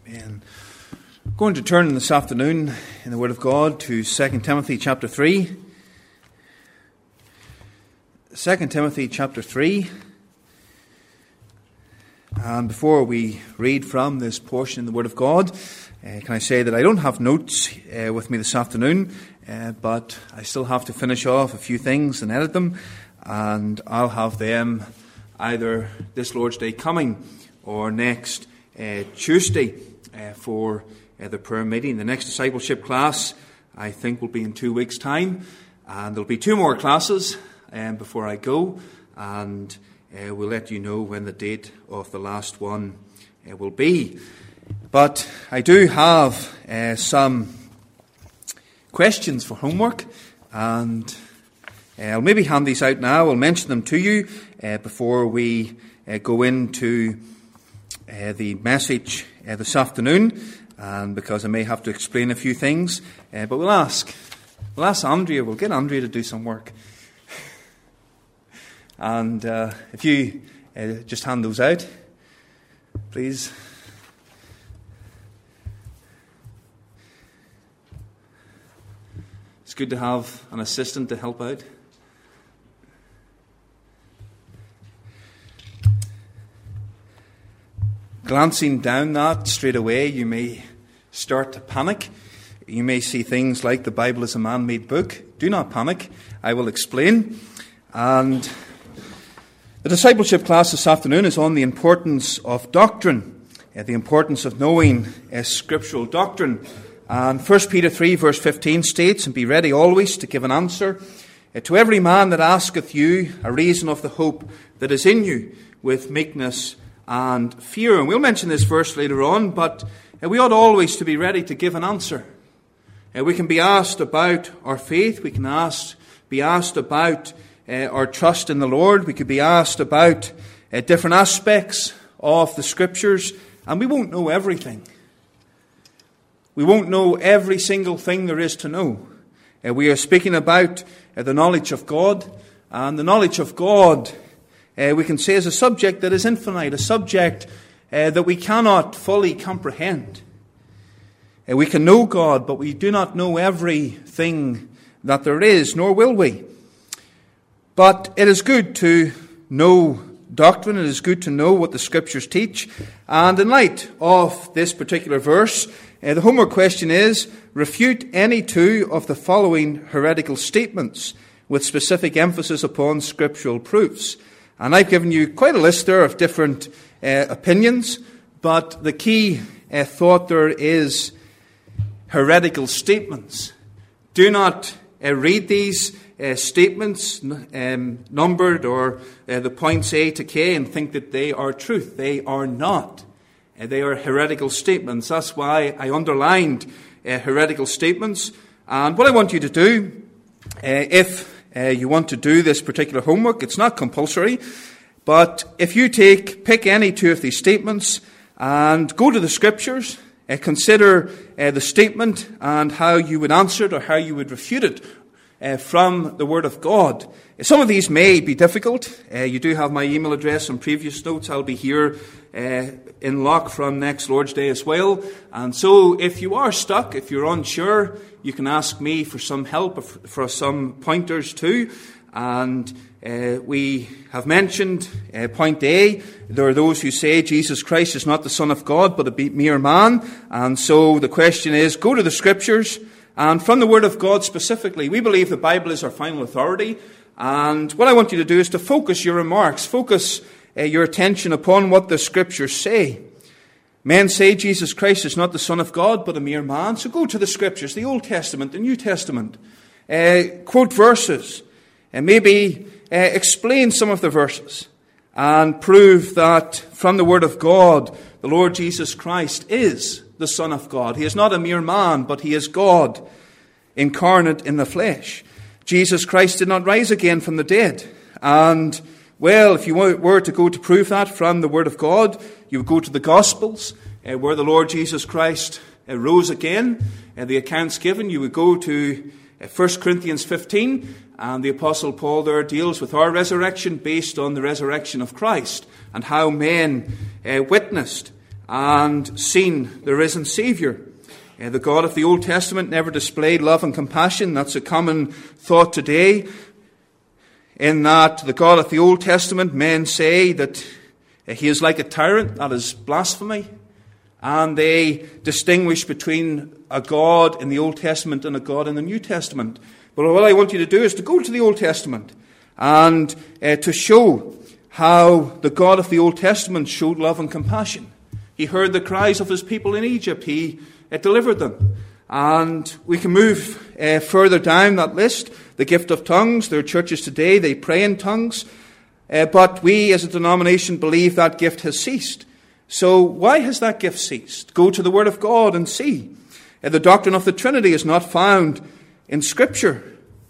And I'm going to turn this afternoon in the Word of God to 2 Timothy chapter 3. 2 Timothy chapter 3. And before we read from this portion in the Word of God, can I say that I don't have notes with me this afternoon, but I still have to finish off a few things and edit them, and I'll have them either this Lord's Day coming or next Tuesday for the prayer meeting. The next discipleship class, I think, will be in 2 weeks' time, and there'll be 2 more classes before I go, and we'll let you know when the date of the last one will be. But I do have some questions for homework, and I'll maybe hand these out now. I'll mention them to you before we go into the message this afternoon, and because I may have to explain a few things, but we'll ask Andrea. We'll get Andrea to do some work, and if you just hand those out, please. It's good to have an assistant to help out. Glancing down that straight away, you may start to panic. You may see things like the Bible is a man-made book. Do not panic. I will explain. And the discipleship class this afternoon is on the importance of doctrine, the importance of knowing scriptural doctrine. And 1 Peter 3 verse 15 states, "And be ready always to give an answer to every man that asketh you a reason of the hope that is in you, with meekness and fear." And we'll mention this verse later on, but we ought always to be ready to give an answer. We can be asked about our faith. We can be asked about our trust in the Lord. We could be asked about different aspects of the Scriptures, and we won't know everything. We won't know every single thing there is to know. We are speaking about the knowledge of God, and the knowledge of God, we can say, is a subject that is infinite, a subject that we cannot fully comprehend. We can know God, but we do not know everything that there is, nor will we. But it is good to know doctrine. It is good to know what the Scriptures teach. And in light of this particular verse, the homework question is, refute any 2 of the following heretical statements with specific emphasis upon scriptural proofs. And I've given you quite a list there of different opinions, but the key thought there is heretical statements. Do not read these statements numbered or the points A to K and think that they are truth. They are not. They are heretical statements. That's why I underlined heretical statements. And what I want you to do, if you want to do this particular homework, it's not compulsory, but if you pick any 2 of these statements and go to the Scriptures, consider the statement and how you would answer it or how you would refute it from the Word of God. Some of these may be difficult. You do have my email address on previous notes. I'll be here in Lock from next Lord's Day as well. And so if you are stuck, if you're unsure, you can ask me for some help, for some pointers too. And we have mentioned point A. There are those who say Jesus Christ is not the Son of God, but a mere man. And so the question is, go to the Scriptures. And from the Word of God specifically, we believe the Bible is our final authority. And what I want you to do is to focus your remarks, focus your attention upon what the Scriptures say. Men say Jesus Christ is not the Son of God, but a mere man. So go to the Scriptures, the Old Testament, the New Testament. Quote verses, and maybe explain some of the verses, and prove that from the Word of God, the Lord Jesus Christ is the Son of God. He is not a mere man, but he is God incarnate in the flesh. Jesus Christ did not rise again from the dead. And, well, if you were to go to prove that from the Word of God, you would go to the Gospels, where the Lord Jesus Christ rose again. The accounts given, you would go to 1 Corinthians 15, and the Apostle Paul there deals with our resurrection based on the resurrection of Christ, and how men witnessed and seen the risen Saviour. The God of the Old Testament never displayed love and compassion. That's a common thought today, in that the God of the Old Testament, men say that he is like a tyrant. That is blasphemy. And they distinguish between a God in the Old Testament and a God in the New Testament. But what I want you to do is to go to the Old Testament and to show how the God of the Old Testament showed love and compassion. He heard the cries of his people in Egypt. He delivered them. And we can move further down that list. The gift of tongues. There are churches today, they pray in tongues. But we as a denomination believe that gift has ceased. So why has that gift ceased? Go to the Word of God and see. The doctrine of the Trinity is not found in Scripture.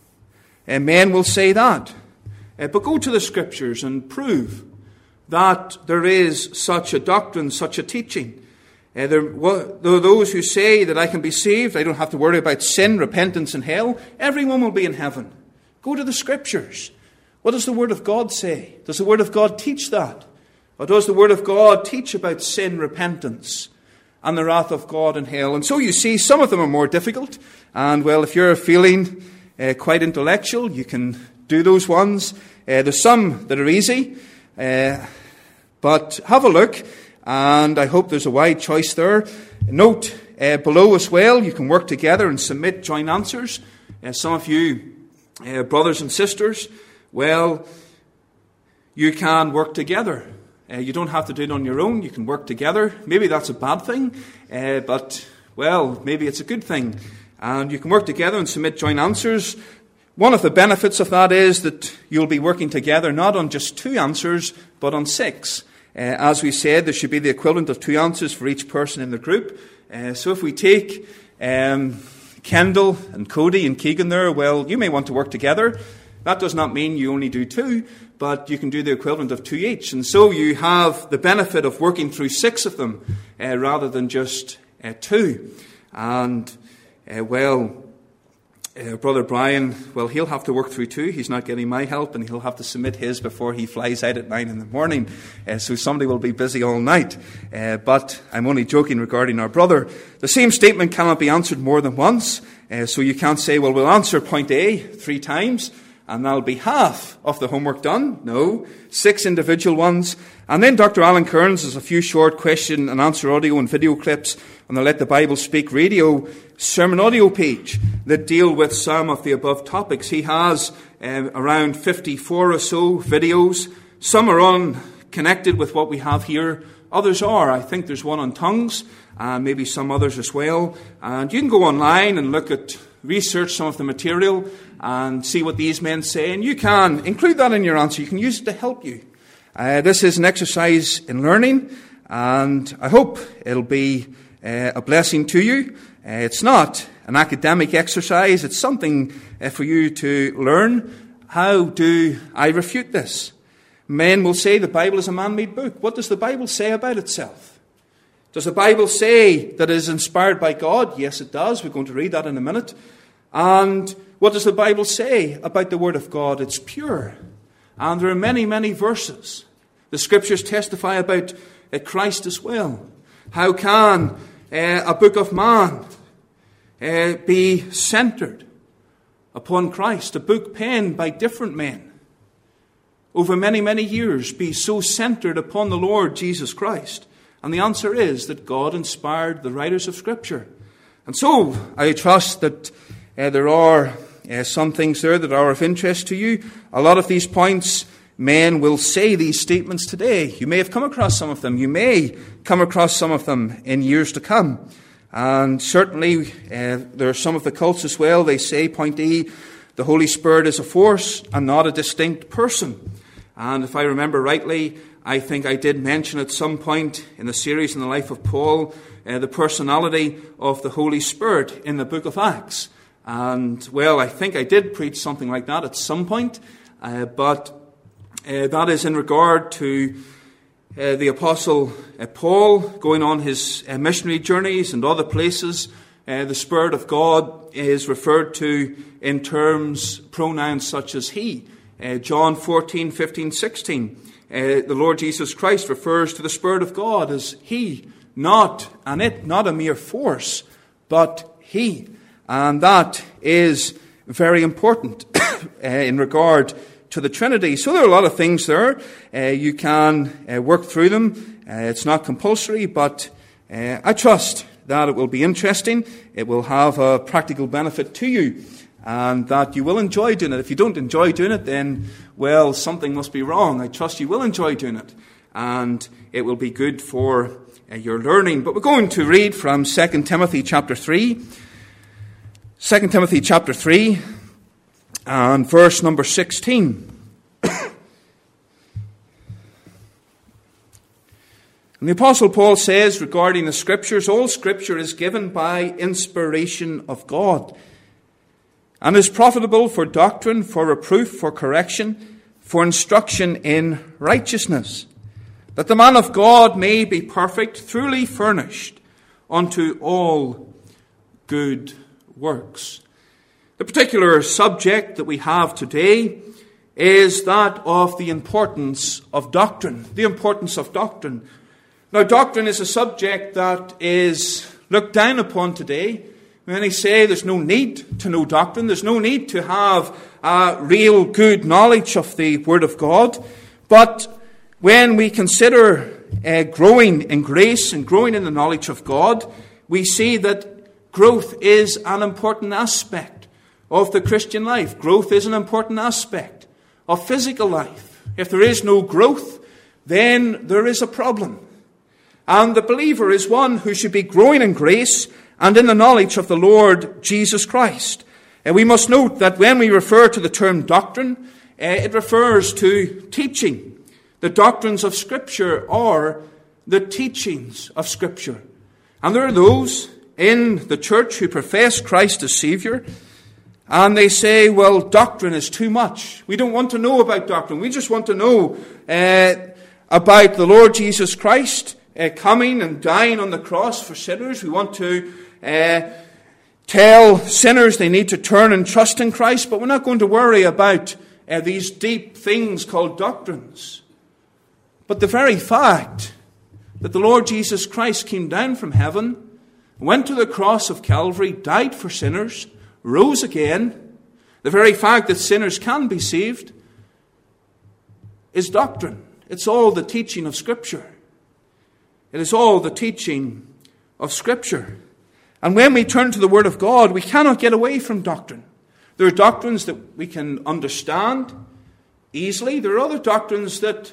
Men will say that. But go to the Scriptures and prove that there is such a doctrine, such a teaching. There are those who say that I can be saved, I don't have to worry about sin, repentance, and hell. Everyone will be in heaven. Go to the Scriptures. What does the Word of God say? Does the Word of God teach that? Or does the Word of God teach about sin, repentance, and the wrath of God and hell? And so you see, some of them are more difficult. And well, if you're feeling quite intellectual, you can do those ones. There's some that are easy. But have a look. And I hope there's a wide choice there. Note below as well, you can work together and submit joint answers. Some of you, brothers and sisters, well, you can work together. You don't have to do it on your own. You can work together. Maybe that's a bad thing, but, well, maybe it's a good thing. And you can work together and submit joint answers. One of the benefits of that is that you'll be working together not on just 2 answers, but on 6. As we said, there should be the equivalent of 2 answers for each person in the group. So if we take Kendall and Cody and Keegan there, well, you may want to work together. That does not mean you only do 2, but you can do the equivalent of 2 each. And so you have the benefit of working through 6 of them rather than just 2. And, Brother Brian, well, he'll have to work through 2. He's not getting my help, and he'll have to submit his before he flies out at 9 in the morning. So somebody will be busy all night. But I'm only joking regarding our brother. The same statement cannot be answered more than once. So you can't say, well, we'll answer point A 3 times, and that'll be half of the homework done. No, 6 individual ones. And then Dr. Alan Kearns has a few short question and answer audio and video clips on the Let the Bible Speak radio sermon audio page that deal with some of the above topics. He has around 54 or so videos. Some are unconnected with what we have here. Others are. I think there's one on tongues, and maybe some others as well. And you can go online and research some of the material and see what these men say, and you can include that in your answer. You can use it to help you. This is an exercise in learning, and I hope it'll be a blessing to you. It's not an academic exercise. It's something for you to learn. How do I refute this? Men will say the Bible is a man-made book. What does the Bible say about itself? Does the Bible say that it is inspired by God? Yes, it does. We're going to read that in a minute. And what does the Bible say about the Word of God? It's pure. And there are many, many verses. The Scriptures testify about Christ as well. How can a book of man be centered upon Christ? A book penned by different men over many, many years be so centered upon the Lord Jesus Christ? And the answer is that God inspired the writers of Scripture. And so I trust that there are some things there that are of interest to you. A lot of these points, men will say these statements today. You may have come across some of them. You may come across some of them in years to come. And certainly there are some of the cults as well. They say, point E, the Holy Spirit is a force and not a distinct person. And if I remember rightly, I think I did mention at some point in the series in the life of Paul, the personality of the Holy Spirit in the book of Acts. And, well, I think I did preach something like that at some point, but that is in regard to the Apostle Paul going on his missionary journeys and other places. The Spirit of God is referred to in pronouns such as He. John 14, 15, 16. The Lord Jesus Christ refers to the Spirit of God as He not an it, not a mere force, but He. And that is very important in regard to the Trinity. So there are a lot of things there. You can work through them. It's not compulsory, but I trust that it will be interesting. It will have a practical benefit to you, and that you will enjoy doing it. If you don't enjoy doing it, then, well, something must be wrong. I trust you will enjoy doing it, and it will be good for your learning. But we're going to read from 2 Timothy chapter 3. 2 Timothy chapter 3 and verse number 16. And the Apostle Paul says regarding the Scriptures, all Scripture is given by inspiration of God, and is profitable for doctrine, for reproof, for correction, for instruction in righteousness, that the man of God may be perfect, thoroughly furnished unto all good works. The particular subject that we have today is that of the importance of doctrine. The importance of doctrine. Now, doctrine is a subject that is looked down upon today. Many say there's no need to know doctrine. There's no need to have real good knowledge of the Word of God. But when we consider growing in grace and growing in the knowledge of God, we see that growth is an important aspect of the Christian life. Growth is an important aspect of physical life. If there is no growth, then there is a problem. And the believer is one who should be growing in grace and in the knowledge of the Lord Jesus Christ. And we must note that when we refer to the term doctrine, it refers to teaching. The doctrines of Scripture are the teachings of Scripture. And there are those in the church who profess Christ as Savior, and they say, well, doctrine is too much. We don't want to know about doctrine. We just want to know about the Lord Jesus Christ coming and dying on the cross for sinners. We want to tell sinners they need to turn and trust in Christ, but we're not going to worry about these deep things called doctrines. But the very fact that the Lord Jesus Christ came down from heaven, went to the cross of Calvary, died for sinners, rose again, the very fact that sinners can be saved, is doctrine. It's all the teaching of Scripture. It is all the teaching of Scripture. And when we turn to the Word of God, we cannot get away from doctrine. There are doctrines that we can understand easily. There are other doctrines that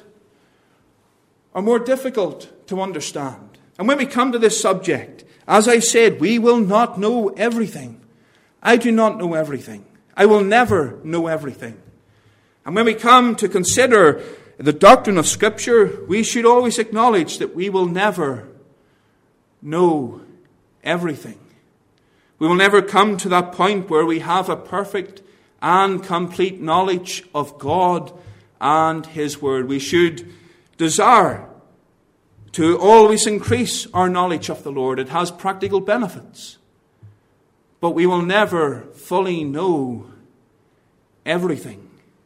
are more difficult to understand. And when we come to this subject, as I said, we will not know everything. I do not know everything. I will never know everything. And when we come to consider the doctrine of Scripture, we should always acknowledge that we will never know everything. We will never come to that point where we have a perfect and complete knowledge of God and His Word. We should desire to always increase our knowledge of the Lord. It has practical benefits. But we will never fully know everything.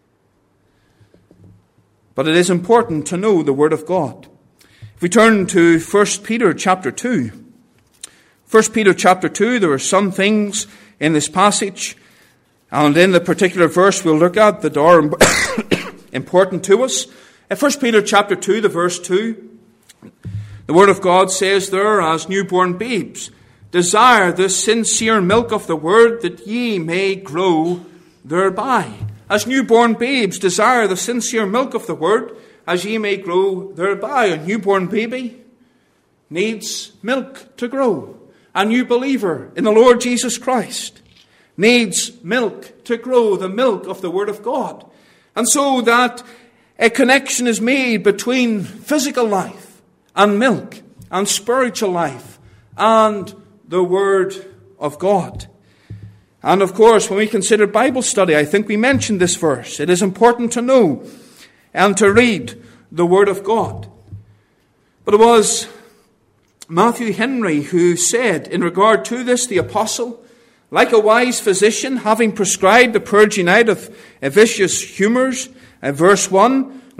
But it is important to know the Word of God. If we turn to 1 Peter chapter 2. 1 Peter chapter 2, there are some things in this passage, and in the particular verse we'll look at that are important to us. In 1 Peter chapter 2, the verse 2, the Word of God says there, as newborn babes, desire the sincere milk of the Word, that ye may grow thereby. As newborn babes, desire the sincere milk of the Word, as ye may grow thereby. A newborn baby needs milk to grow. A new believer in the Lord Jesus Christ needs milk to grow, the milk of the Word of God. And so that a connection is made between physical life and milk, and spiritual life and the Word of God. And of course, when we consider Bible study, I think we mentioned this verse. It is important to know and to read the Word of God. But it was Matthew Henry who said in regard to this, the apostle, like a wise physician, having prescribed the purging out of vicious humours, verse 1,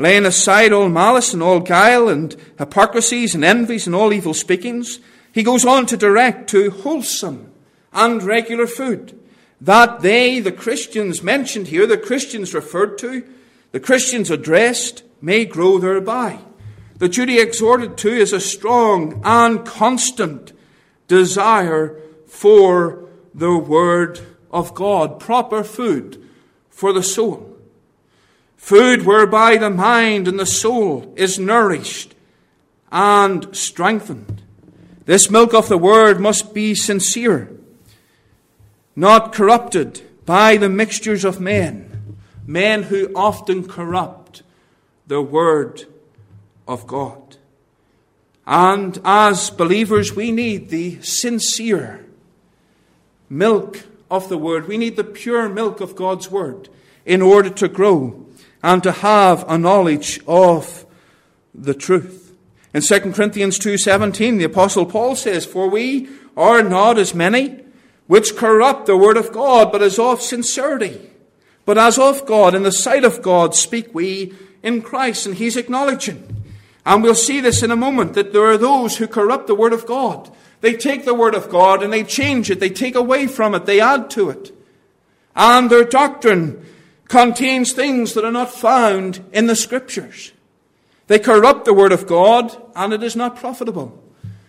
laying aside all malice and all guile and hypocrisies and envies and all evil speakings, he goes on to direct to wholesome and regular food, that they, the Christians mentioned here, the Christians referred to, the Christians addressed, may grow thereby. The duty exhorted to is a strong and constant desire for the Word of God, proper food for the soul. Food whereby the mind and the soul is nourished and strengthened. This milk of the Word must be sincere, not corrupted by the mixtures of men who often corrupt the Word of God. And as believers, we need the sincere milk of the Word. We need the pure milk of God's Word in order to grow and to have a knowledge of the truth. In 2 Corinthians 2:17, the Apostle Paul says, "For we are not as many which corrupt the word of God, but as of sincerity. But as of God, in the sight of God, speak we in Christ." And he's acknowledging, and we'll see this in a moment, that there are those who corrupt the word of God. They take the word of God and they change it. They take away from it. They add to it. And their doctrine contains things that are not found in the Scriptures. They corrupt the word of God, and it is not profitable.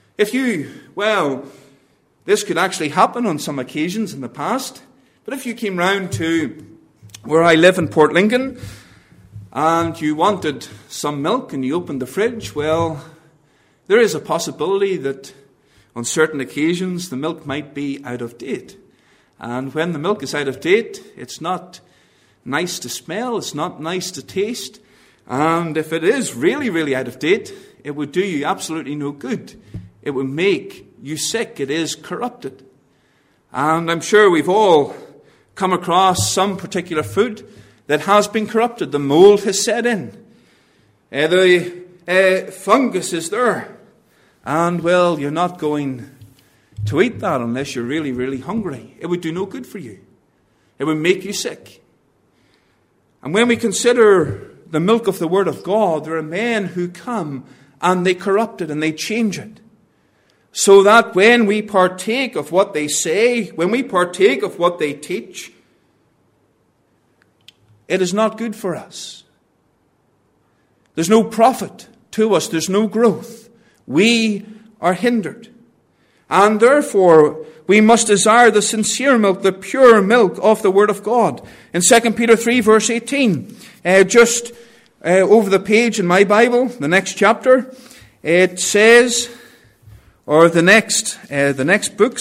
This could actually happen on some occasions in the past, but if you came round to where I live in Port Lincoln, and you wanted some milk and you opened the fridge, well, there is a possibility that on certain occasions the milk might be out of date. And when the milk is out of date, it's not nice to smell, it's not nice to taste. And if it is really, really out of date, it would do you absolutely no good. It would make you sick. It is corrupted. And I'm sure we've all come across some particular food that has been corrupted. The mold has set in. The fungus is there. And, well, you're not going to eat that unless you're really, really hungry. It would do no good for you. It would make you sick. And when we consider the milk of the Word of God, there are men who come and they corrupt it and they change it. So that when we partake of what they say, when we partake of what they teach, it is not good for us. There's no profit to us. There's no growth. We are hindered. And therefore, we must desire the sincere milk, the pure milk of the Word of God. In 2 Peter 3, verse 18, over the page in my Bible, the next chapter, it says, or the next book,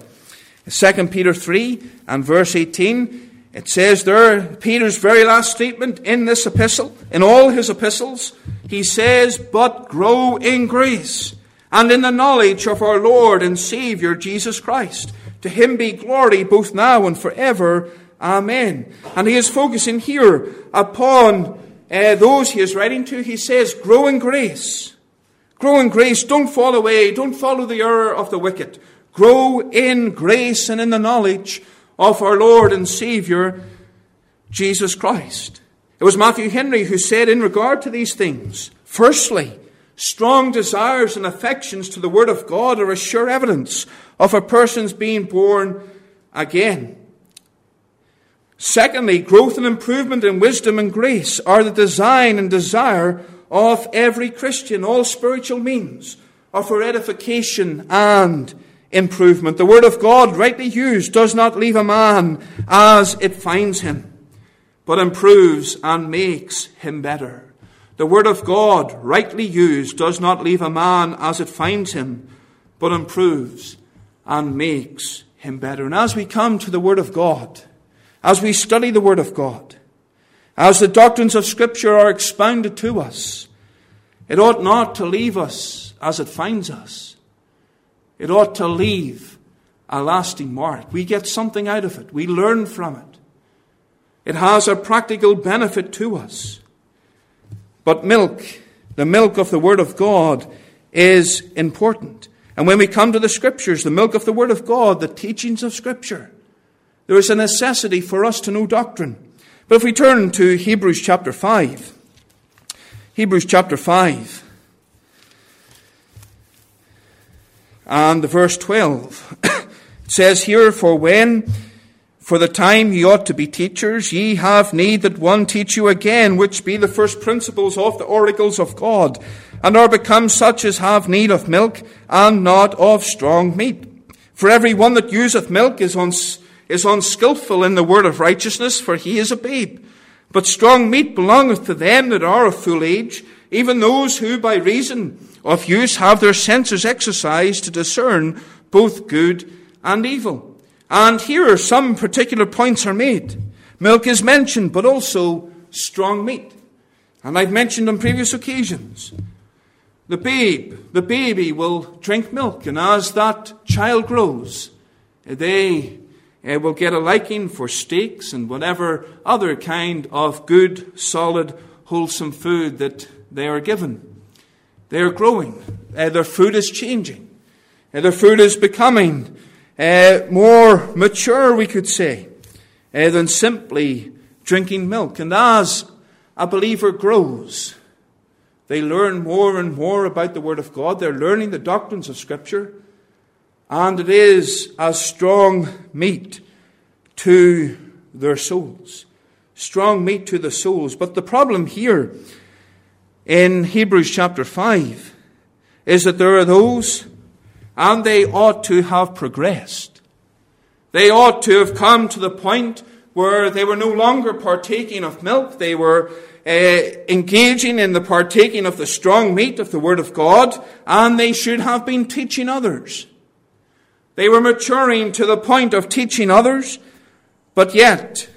2 Peter 3 and verse 18, it says there, Peter's very last statement in this epistle, in all his epistles, he says, "But grow in grace and in the knowledge of our Lord and Savior Jesus Christ. To him be glory both now and forever. Amen." And he is focusing here upon those he is writing to. He says, grow in grace. Grow in grace. Don't fall away. Don't follow the error of the wicked. Grow in grace and in the knowledge of our Lord and Savior, Jesus Christ. It was Matthew Henry who said in regard to these things, firstly, strong desires and affections to the Word of God are a sure evidence of a person's being born again. Secondly, growth and improvement in wisdom and grace are the design and desire of every Christian. All spiritual means are for edification and improvement. The Word of God, rightly used, does not leave a man as it finds him, but improves and makes him better. The Word of God, rightly used, does not leave a man as it finds him, but improves and makes him better. And as we come to the Word of God, as we study the Word of God, as the doctrines of Scripture are expounded to us, it ought not to leave us as it finds us. It ought to leave a lasting mark. We get something out of it. We learn from it. It has a practical benefit to us. But milk, the milk of the Word of God, is important. And when we come to the Scriptures, the milk of the Word of God, the teachings of Scripture, there is a necessity for us to know doctrine. But if we turn to Hebrews chapter 5, Hebrews chapter 5 and verse 12. It says here, For the time ye ought to be teachers, ye have need that one teach you again, which be the first principles of the oracles of God, and are become such as have need of milk, and not of strong meat. For every one that useth milk is unskillful in the word of righteousness, for he is a babe. But strong meat belongeth to them that are of full age, even those who by reason of use have their senses exercised to discern both good and evil. And here some particular points are made. Milk is mentioned, but also strong meat. And I've mentioned on previous occasions, the baby will drink milk, and as that child grows, they will get a liking for steaks and whatever other kind of good, solid, wholesome food that they are given. They are growing. Their food is changing. Their food is becoming more mature, we could say, than simply drinking milk. And as a believer grows, they learn more and more about the Word of God. They're learning the doctrines of Scripture. And it is as strong meat to their souls. Strong meat to the souls. But the problem here in Hebrews chapter 5 is that there are those, and they ought to have progressed. They ought to have come to the point where they were no longer partaking of milk. They were engaging in the partaking of the strong meat of the Word of God, and they should have been teaching others. They were maturing to the point of teaching others, but yet,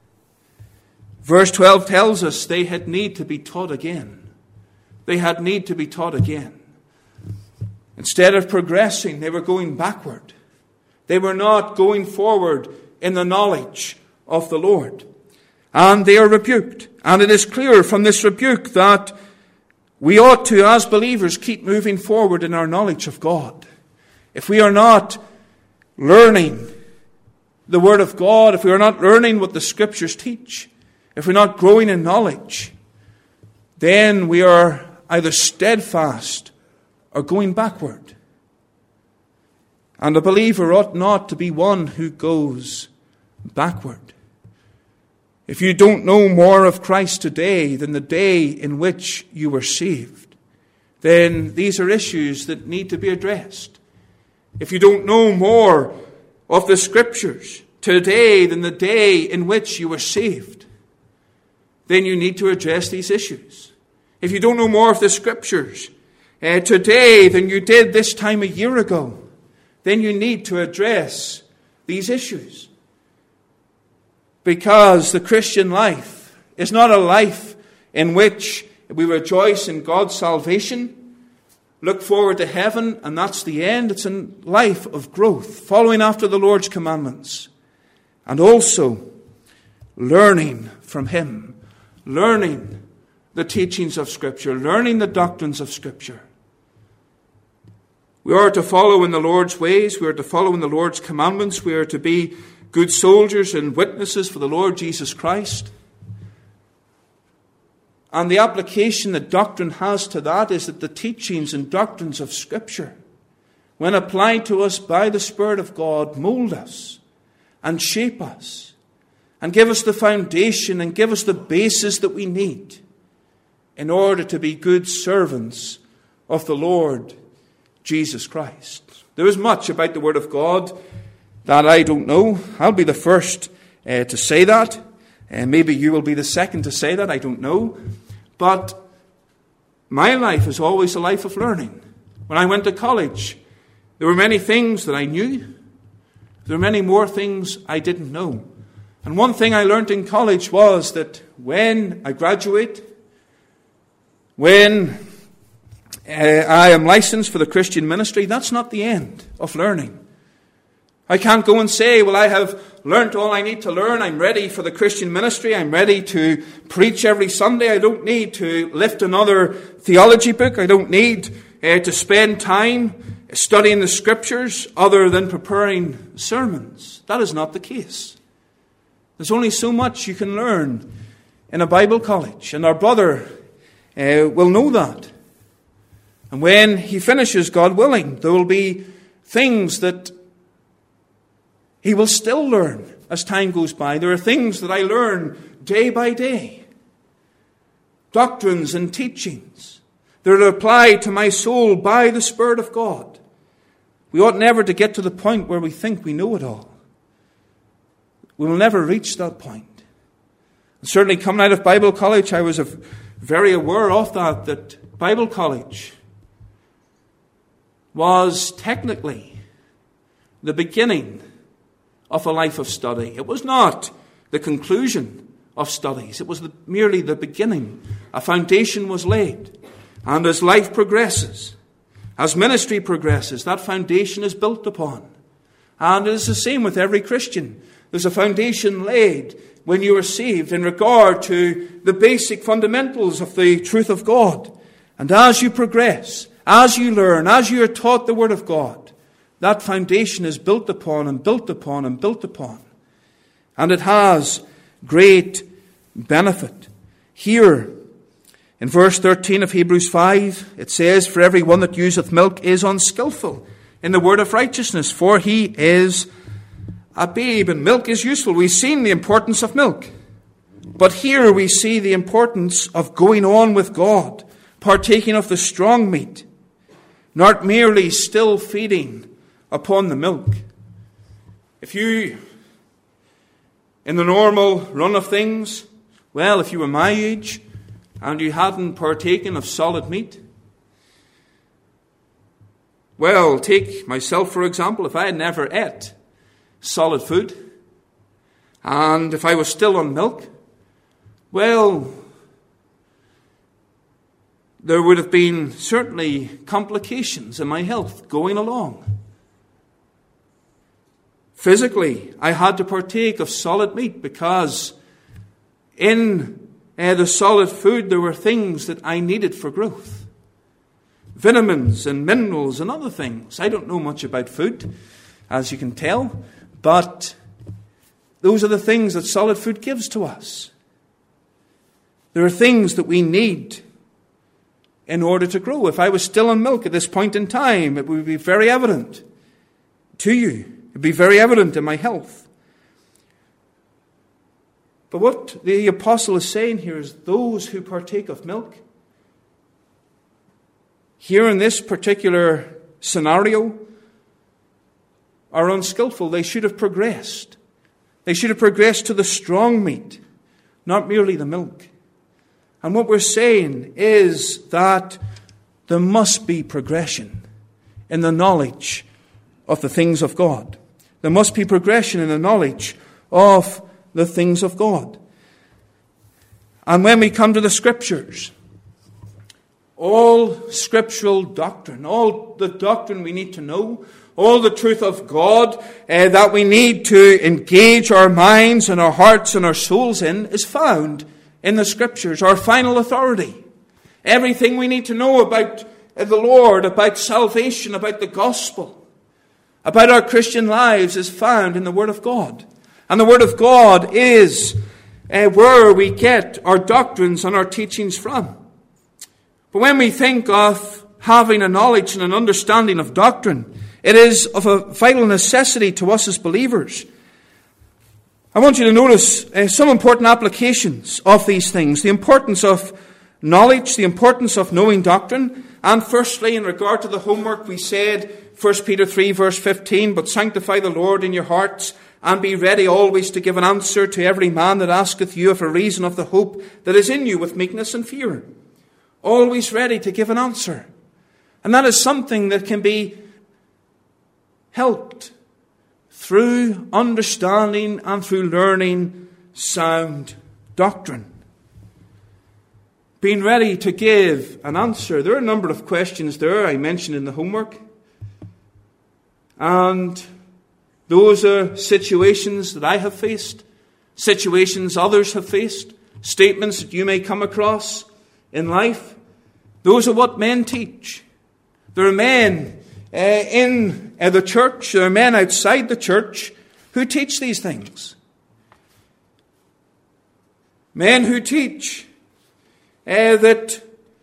verse 12 tells us they had need to be taught again. They had need to be taught again. Instead of progressing, they were going backward. They were not going forward in the knowledge of the Lord. And they are rebuked. And it is clear from this rebuke that we ought to, as believers, keep moving forward in our knowledge of God. If we are not learning the Word of God, if we are not learning what the Scriptures teach, if we're not growing in knowledge, then we are either steadfast or going backward. And a believer ought not to be one who goes backward. If you don't know more of Christ today than the day in which you were saved, then these are issues that need to be addressed. If you don't know more of the Scriptures today than the day in which you were saved, then you need to address these issues. If you don't know more of the Scriptures today than you did this time a year ago, then you need to address these issues. Because the Christian life is not a life in which we rejoice in God's salvation, look forward to heaven, and that's the end. It's a life of growth, following after the Lord's commandments, and also learning from Him, learning the teachings of Scripture, learning the doctrines of Scripture. We are to follow in the Lord's ways. We are to follow in the Lord's commandments. We are to be good soldiers and witnesses for the Lord Jesus Christ. And the application that doctrine has to that is that the teachings and doctrines of Scripture, when applied to us by the Spirit of God, mold us and shape us and give us the foundation and give us the basis that we need in order to be good servants of the Lord Jesus Christ. There is much about the Word of God that I don't know. I'll be the first to say that. Maybe you will be the second to say that. I don't know. But my life is always a life of learning. When I went to college, there were many things that I knew. There were many more things I didn't know. And one thing I learned in college was that when I graduate, when I am licensed for the Christian ministry, that's not the end of learning. I can't go and say, well, I have learnt all I need to learn. I'm ready for the Christian ministry. I'm ready to preach every Sunday. I don't need to lift another theology book. I don't need to spend time studying the Scriptures other than preparing sermons. That is not the case. There's only so much you can learn in a Bible college. And our brother will know that. And when he finishes, God willing, there will be things that he will still learn as time goes by. There are things that I learn day by day. Doctrines and teachings that are applied to my soul by the Spirit of God. We ought never to get to the point where we think we know it all. We will never reach that point. And certainly coming out of Bible college, I was very aware of that Bible college was technically the beginning of a life of study. It was not the conclusion of studies. It was merely the beginning. A foundation was laid. And as life progresses, as ministry progresses, that foundation is built upon. And it is the same with every Christian. There's a foundation laid when you are saved in regard to the basic fundamentals of the truth of God. And as you progress, as you learn, as you are taught the Word of God, that foundation is built upon and built upon and built upon. And it has great benefit. Here, in verse 13 of Hebrews 5, it says, "For every one that useth milk is unskillful in the word of righteousness, for he is a babe." And milk is useful. We've seen the importance of milk. But here we see the importance of going on with God, partaking of the strong meat, not merely still feeding upon the milk. If you, in the normal run of things, well, if you were my age and you hadn't partaken of solid meat, well, take myself for example, if I had never ate solid food, and if I was still on milk, well, there would have been certainly complications in my health going along. Physically, I had to partake of solid meat because in the solid food there were things that I needed for growth. Vitamins and minerals and other things. I don't know much about food, as you can tell, but those are the things that solid food gives to us. There are things that we need in order to grow. If I was still on milk at this point in time, it would be very evident to you. It would be very evident in my health. But what the apostle is saying here is those who partake of milk, here in this particular scenario, are unskillful. They should have progressed. They should have progressed to the strong meat, not merely the milk. And what we're saying is that there must be progression in the knowledge of the things of God. There must be progression in the knowledge of the things of God. And when we come to the Scriptures, all scriptural doctrine, all the doctrine we need to know, all the truth of God that we need to engage our minds and our hearts and our souls in is found in the Scriptures, our final authority. Everything we need to know about the Lord, about salvation, about the gospel, about our Christian lives is found in the Word of God. And the Word of God is where we get our doctrines and our teachings from. But when we think of having a knowledge and an understanding of doctrine, it is of a vital necessity to us as believers. I want you to notice some important applications of these things. The importance of knowledge, the importance of knowing doctrine. And firstly, in regard to the homework, we said, 1 Peter 3 verse 15, "But sanctify the Lord in your hearts, and be ready always to give an answer to every man that asketh you of a reason of the hope that is in you with meekness and fear." Always ready to give an answer. And that is something that can be helped through understanding and through learning sound doctrine. Being ready to give an answer. There are a number of questions there I mentioned in the homework. And those are situations that I have faced, situations others have faced, statements that you may come across in life. Those are what men teach. There are men in the church, there are men outside the church who teach these things. Men who teach that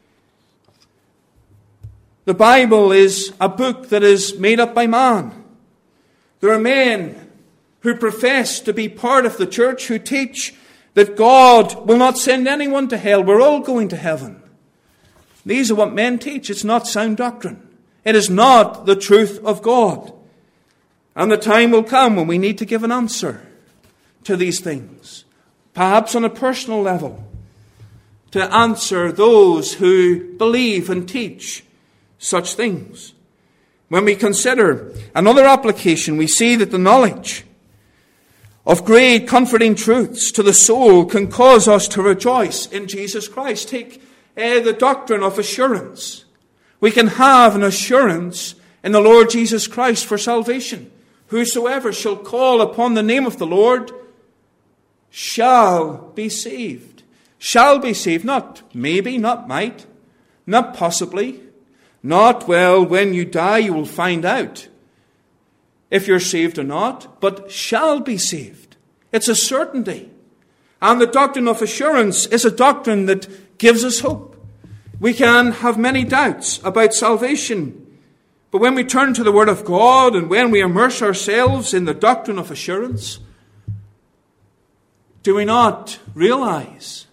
The Bible is a book that is made up by man. There are men who profess to be part of the church who teach that God will not send anyone to hell. We're all going to heaven. These are what men teach. It's not sound doctrine. It is not the truth of God. And the time will come when we need to give an answer to these things, perhaps on a personal level, to answer those who believe and teach such things. When we consider another application, we see that the knowledge of great comforting truths to the soul can cause us to rejoice in Jesus Christ. Take the doctrine of assurance. We can have an assurance in the Lord Jesus Christ for salvation. Whosoever shall call upon the name of the Lord shall be saved. Shall be saved. Not maybe, not might, not possibly, not, well, when you die you will find out if you're saved or not, but shall be saved. It's a certainty. And the doctrine of assurance is a doctrine that gives us hope. We can have many doubts about salvation, but when we turn to the Word of God and when we immerse ourselves in the doctrine of assurance, do we not realize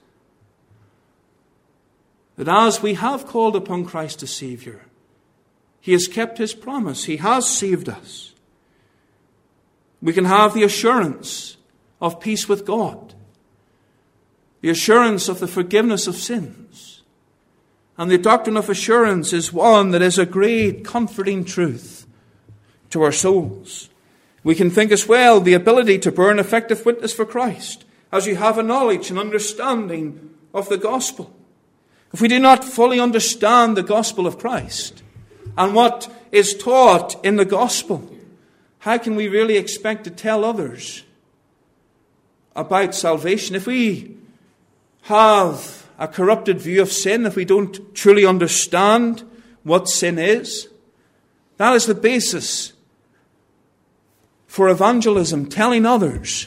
that as we have called upon Christ as Saviour, He has kept His promise. He has saved us. We can have the assurance of peace with God, the assurance of the forgiveness of sins. And the doctrine of assurance is one that is a great comforting truth to our souls. We can think as well the ability to bear an effective witness for Christ as you have a knowledge and understanding of the gospel. If we do not fully understand the gospel of Christ and what is taught in the gospel, how can we really expect to tell others about salvation? If we have a corrupted view of sin, if we don't truly understand what sin is, that is the basis for evangelism, telling others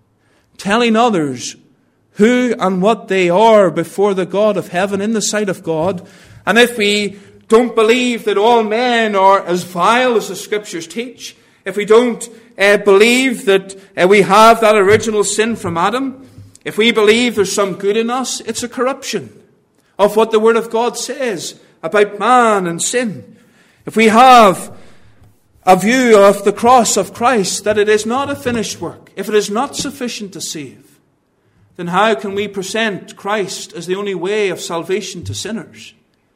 who and what they are before the God of heaven in the sight of God. And if we don't believe that all men are as vile as the Scriptures teach, if we don't believe that we have that original sin from Adam, if we believe there's some good in us, it's a corruption of what the Word of God says about man and sin. If we have a view of the cross of Christ, that it is not a finished work, if it is not sufficient to save, then how can we present Christ as the only way of salvation to sinners?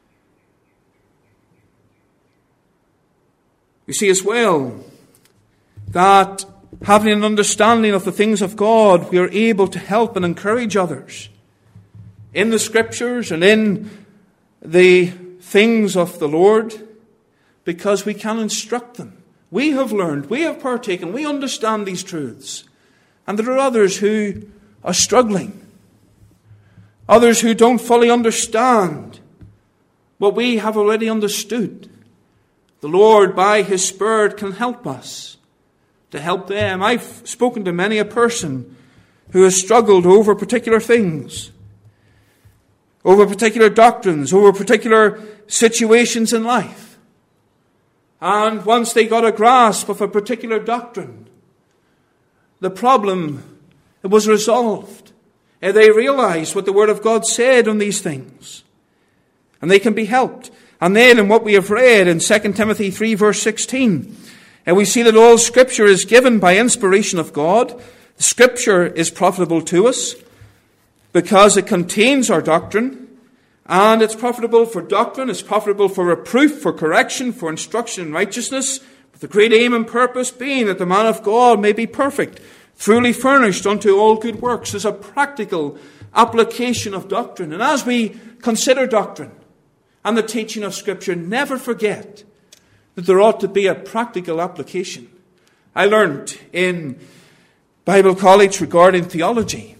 You see as well that having an understanding of the things of God, we are able to help and encourage others in the Scriptures and in the things of the Lord, because we can instruct them. We have learned, we have partaken, we understand these truths. And there are others who are struggling, others who don't fully understand what we have already understood. The Lord, by His Spirit, can help us to help them. I've spoken to many a person who has struggled over particular things, over particular doctrines, over particular situations in life. And once they got a grasp of a particular doctrine, the problem, it was resolved. And they realized what the Word of God said on these things. And they can be helped. And then in what we have read in 2 Timothy 3 verse 16, and we see that all Scripture is given by inspiration of God. Scripture is profitable to us because it contains our doctrine. And it's profitable for doctrine, it's profitable for reproof, for correction, for instruction in righteousness, with the great aim and purpose being that the man of God may be perfect, truly furnished unto all good works. There's a practical application of doctrine. And as we consider doctrine and the teaching of Scripture, never forget that there ought to be a practical application. I learned in Bible college regarding theology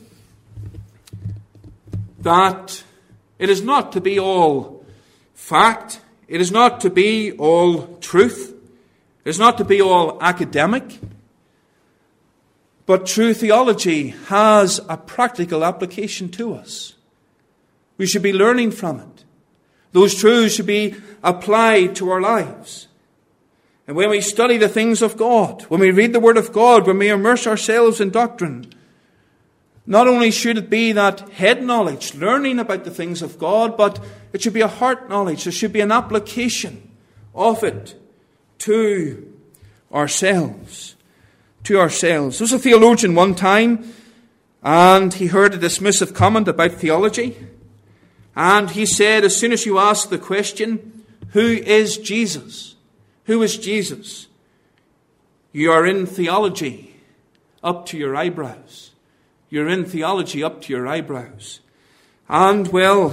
that it is not to be all fact, it is not to be all truth, it is not to be all academic, but true theology has a practical application to us. We should be learning from it. Those truths should be applied to our lives. And when we study the things of God, when we read the Word of God, when we immerse ourselves in doctrine, not only should it be that head knowledge, learning about the things of God, but it should be a heart knowledge. There should be an application of it to ourselves. To ourselves. There was a theologian one time, and he heard a dismissive comment about theology. And he said, as soon as you ask the question, who is Jesus? Who is Jesus? You are in theology up to your eyebrows. You're in theology up to your eyebrows. And, well,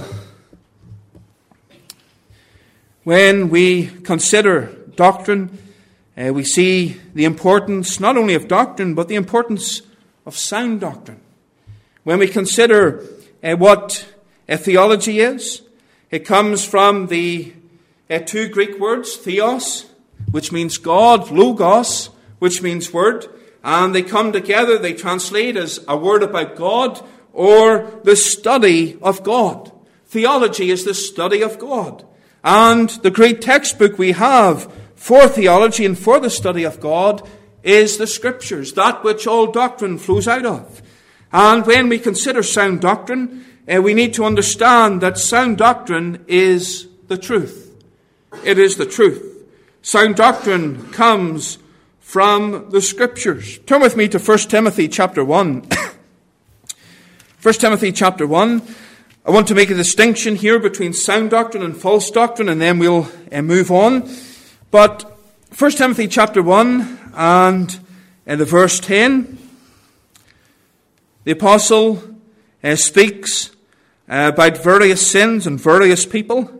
when we consider doctrine, we see the importance not only of doctrine, but the importance of sound doctrine. When we consider what theology is, it comes from the two Greek words, theos, which means God, logos, which means word, and they come together, they translate as a word about God or the study of God. Theology is the study of God. And the great textbook we have for theology and for the study of God is the Scriptures, that which all doctrine flows out of. And when we consider sound doctrine, we need to understand that sound doctrine is the truth. It is the truth. Sound doctrine comes from the Scriptures. Turn with me to 1 Timothy chapter 1. 1 Timothy chapter 1. I want to make a distinction here between sound doctrine and false doctrine, and then we'll move on. But 1 Timothy chapter 1 and the verse 10, the apostle speaks about various sins and various people.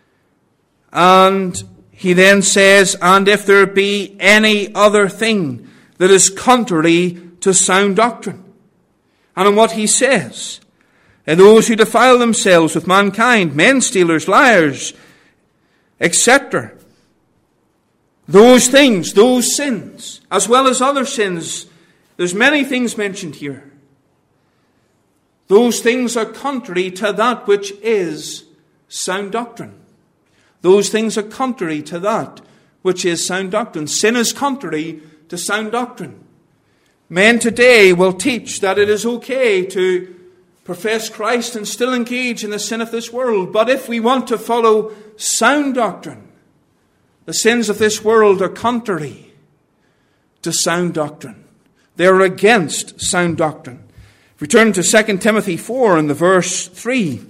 And he then says, and if there be any other thing that is contrary to sound doctrine. And in what he says, and those who defile themselves with mankind, men stealers, liars, etc. Those things, those sins, as well as other sins, there's many things mentioned here. Those things are contrary to that which is sound doctrine. Those things are contrary to that which is sound doctrine. Sin is contrary to sound doctrine. Men today will teach that it is okay to profess Christ and still engage in the sin of this world. But if we want to follow sound doctrine, the sins of this world are contrary to sound doctrine. They are against sound doctrine. If we turn to 2 Timothy 4 and the verse 3.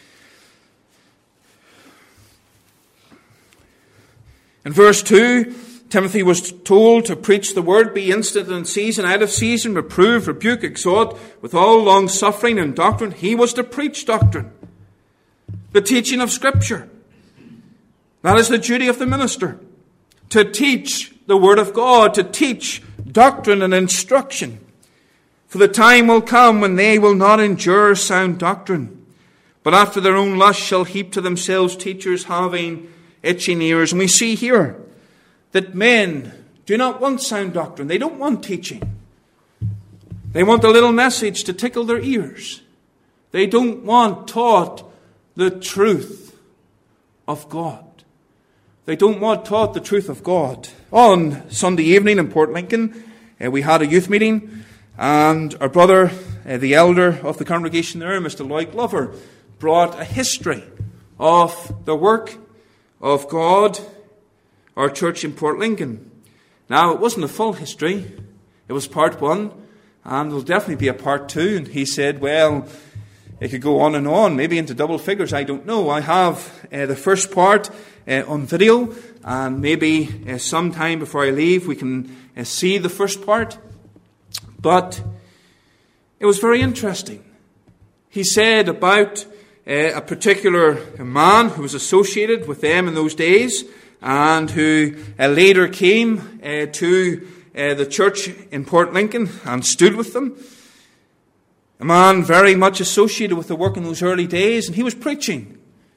In verse 2, Timothy was told to preach the word, be instant in season, out of season, reprove, rebuke, exhort, with all long suffering and doctrine. He was to preach doctrine, the teaching of Scripture. That is the duty of the minister, to teach the word of God, to teach doctrine and instruction. For the time will come when they will not endure sound doctrine, but after their own lust shall heap to themselves teachers having itching ears. And we see here that men do not want sound doctrine. They don't want teaching. They want a little message to tickle their ears. They don't want taught the truth of God. They don't want taught the truth of God. On Sunday evening in Port Lincoln, we had a youth meeting, and our brother, the elder of the congregation there, Mr. Lloyd Glover, brought a history of the work of God, our church in Port Lincoln. Now, it wasn't a full history. It was part 1, and there'll definitely be a part 2. And he said, well, it could go on, maybe into double figures, I don't know. I have the first part on video, and maybe sometime before I leave we can see the first part. But it was very interesting. He said about a particular man who was associated with them in those days, and who later came to the church in Port Lincoln and stood with them. A man very much associated with the work in those early days, and he was preaching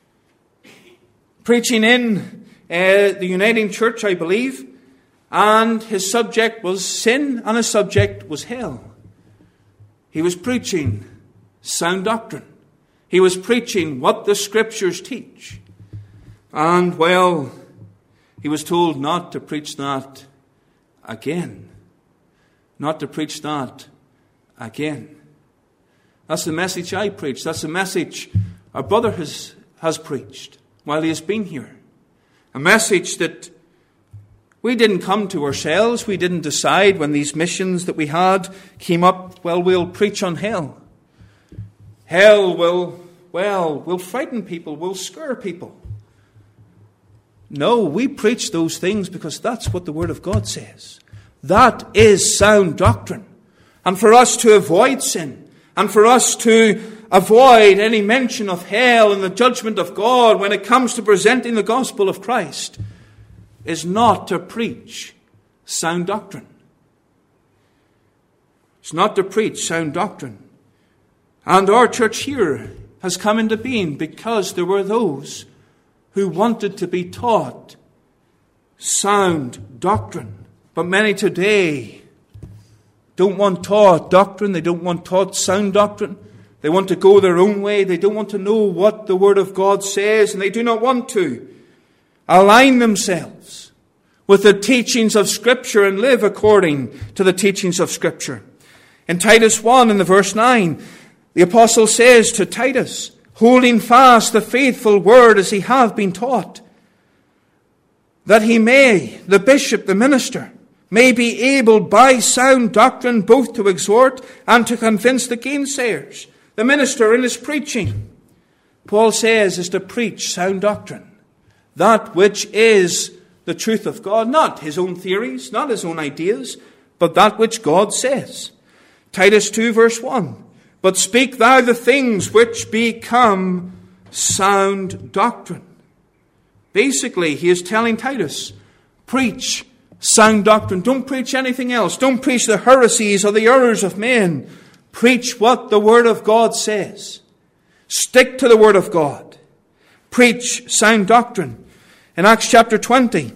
in the Uniting Church, I believe, and his subject was sin and his subject was hell. He was preaching sound doctrine. He was preaching what the Scriptures teach. And, well, he was told not to preach that again. Not to preach that again. That's the message I preach. That's the message our brother has preached while he has been here. A message that we didn't come to ourselves. We didn't decide when these missions that we had came up, well, we'll preach on hell. Hell will frighten people, will scare people. No, we preach those things because that's what the Word of God says. That is sound doctrine. And for us to avoid sin, and for us to avoid any mention of hell and the judgment of God when it comes to presenting the gospel of Christ, is not to preach sound doctrine. It's not to preach sound doctrine. And our church here has come into being because there were those who wanted to be taught sound doctrine. But many today don't want taught doctrine. They don't want taught sound doctrine. They want to go their own way. They don't want to know what the Word of God says. And they do not want to align themselves with the teachings of Scripture and live according to the teachings of Scripture. In Titus 1, in the verse 9, the apostle says to Titus, holding fast the faithful word as he hath been taught, that he may, the bishop, the minister, may be able by sound doctrine both to exhort and to convince the gainsayers. The minister in his preaching, Paul says, is to preach sound doctrine. That which is the truth of God, not his own theories, not his own ideas, but that which God says. Titus 2 verse 1. But speak thou the things which become sound doctrine. Basically, he is telling Titus, preach sound doctrine. Don't preach anything else. Don't preach the heresies or the errors of men. Preach what the Word of God says. Stick to the Word of God. Preach sound doctrine. In Acts chapter 20,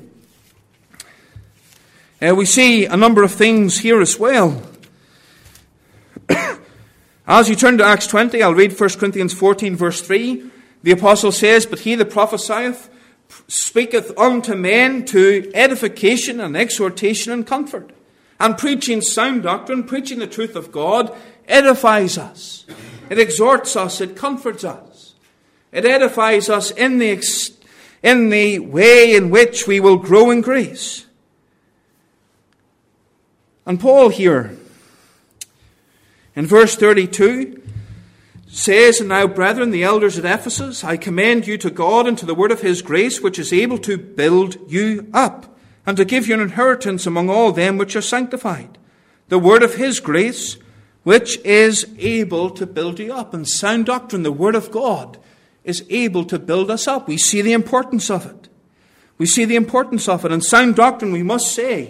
we see a number of things here as well. As you turn to Acts 20, I'll read 1 Corinthians 14 verse 3. The apostle says, but he that prophesieth speaketh unto men to edification and exhortation and comfort. And preaching sound doctrine, preaching the truth of God, edifies us. It exhorts us. It comforts us. It edifies us in the way in which we will grow in grace. And Paul here, in verse 32, says, and now, brethren, the elders at Ephesus, I commend you to God and to the word of his grace, which is able to build you up, and to give you an inheritance among all them which are sanctified. The word of his grace, which is able to build you up. And sound doctrine, the Word of God, is able to build us up. We see the importance of it. We see the importance of it. And sound doctrine, we must say,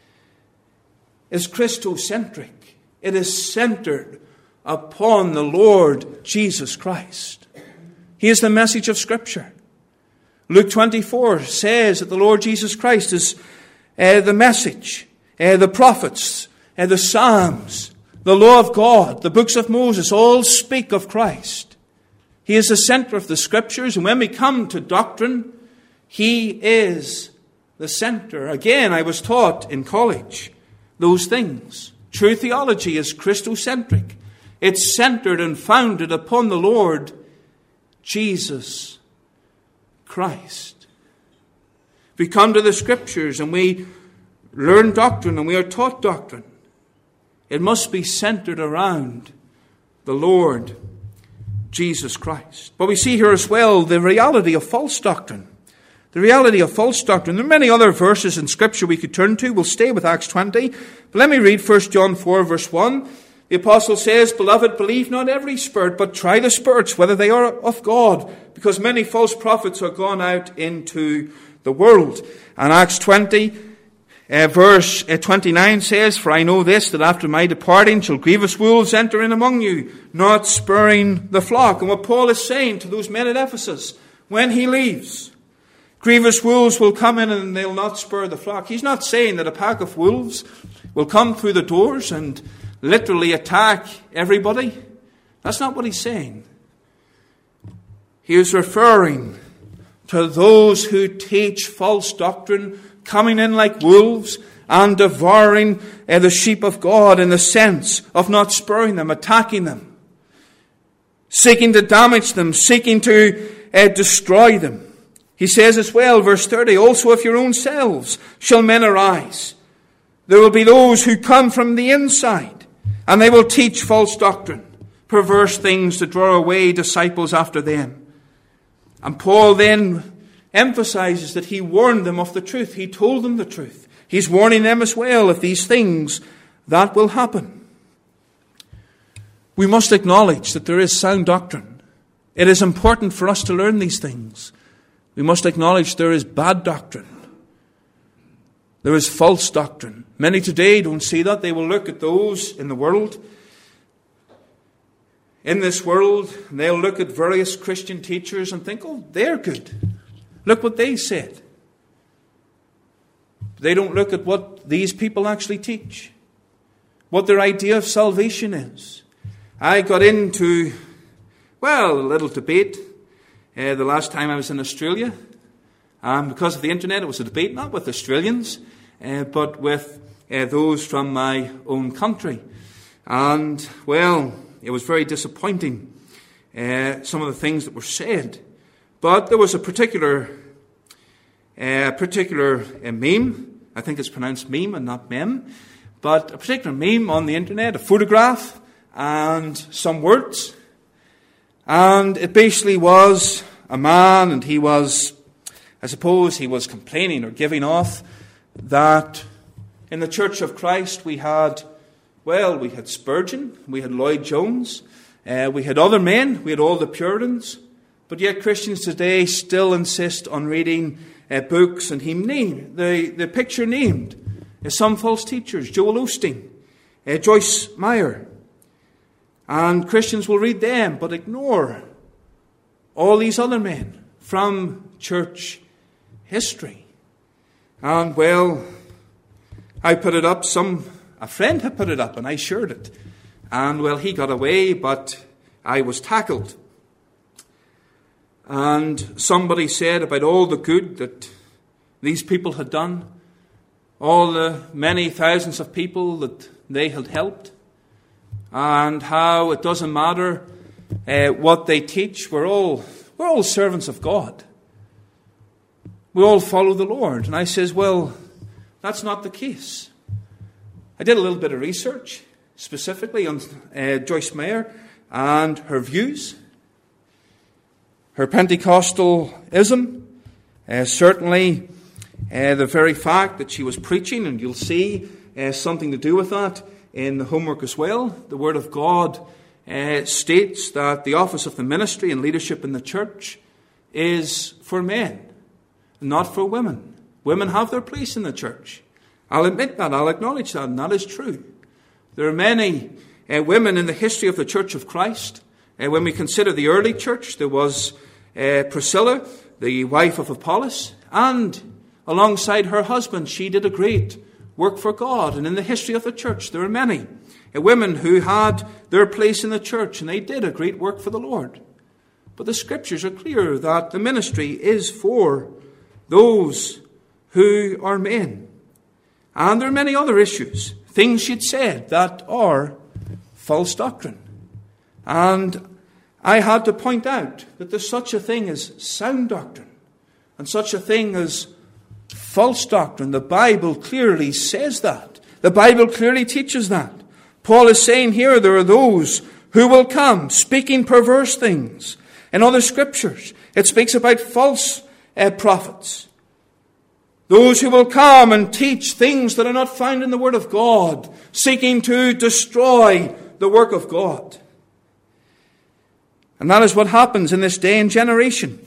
is Christocentric. It is centered upon the Lord Jesus Christ. He is the message of Scripture. Luke 24 says that the Lord Jesus Christ is the message, the prophets, the Psalms, the law of God, the books of Moses, all speak of Christ. He is the center of the Scriptures, and when we come to doctrine, he is the center. Again, I was taught in college those things. True theology is Christocentric. It's centered and founded upon the Lord Jesus Christ. We come to the Scriptures and we learn doctrine and we are taught doctrine. It must be centered around the Lord Jesus Christ. But we see here as well the reality of false doctrine. The reality of false doctrine. There are many other verses in Scripture we could turn to. We'll stay with Acts 20. But let me read 1 John 4 verse 1. The apostle says, Beloved, believe not every spirit, but try the spirits, whether they are of God, because many false prophets are gone out into the world. And Acts 20, verse 29 says, For I know this, that after my departing shall grievous wolves enter in among you, not sparing the flock. And what Paul is saying to those men at Ephesus, when he leaves, grievous wolves will come in and they'll not spare the flock. He's not saying that a pack of wolves will come through the doors and literally attack everybody. That's not what he's saying. He is referring to those who teach false doctrine, coming in like wolves and devouring the sheep of God, in the sense of not sparing them, attacking them, seeking to damage them, seeking to destroy them. He says as well, verse 30, also of your own selves shall men arise. There will be those who come from the inside, and they will teach false doctrine, perverse things to draw away disciples after them. And Paul then emphasizes that he warned them of the truth. He told them the truth. He's warning them as well of these things that will happen. We must acknowledge that there is sound doctrine. It is important for us to learn these things. We must acknowledge there is bad doctrine. There is false doctrine. Many today don't see that. They will look at those in the world, in this world, and they'll look at various Christian teachers and think, oh, they're good. Look what they said. They don't look at what these people actually teach, what their idea of salvation is. I got into, a little debate the last time I was in Australia. Because of the internet, it was a debate not with Australians, but with those from my own country. And, it was very disappointing, some of the things that were said. But there was a particular meme. I think it's pronounced meme and not mem. But a particular meme on the internet, a photograph and some words. And it basically was a man, and he was complaining or giving off that in the Church of Christ we had Spurgeon, we had Lloyd Jones, we had other men, we had all the Puritans, but yet Christians today still insist on reading books, and he named, the picture named, some false teachers, Joel Osteen, Joyce Meyer, and Christians will read them, but ignore all these other men from church history. And I put it up, a friend had put it up, and I shared it. And he got away, but I was tackled. And somebody said about all the good that these people had done, all the many thousands of people that they had helped, and how it doesn't matter what they teach. We're all servants of God. We all follow the Lord. And I says, that's not the case. I did a little bit of research, specifically on Joyce Meyer and her views. Her Pentecostalism, certainly the very fact that she was preaching, and you'll see something to do with that in the homework as well. The Word of God states that the office of the ministry and leadership in the church is for men, not for women. Women have their place in the church. I'll admit that, I'll acknowledge that, and that is true. There are many women in the history of the Church of Christ. When we consider the early church, there was Priscilla, the wife of Apollos, and alongside her husband, she did a great work for God. And in the history of the church, there are many women who had their place in the church, and they did a great work for the Lord. But the Scriptures are clear that the ministry is for those who are men. And there are many other issues, things she'd said that are false doctrine. And I had to point out that there's such a thing as sound doctrine and such a thing as false doctrine. The Bible clearly says that. The Bible clearly teaches that. Paul is saying here there are those who will come speaking perverse things. In other scriptures, it speaks about false prophets. Those who will come and teach things that are not found in the Word of God, seeking to destroy the work of God. And that is what happens in this day and generation.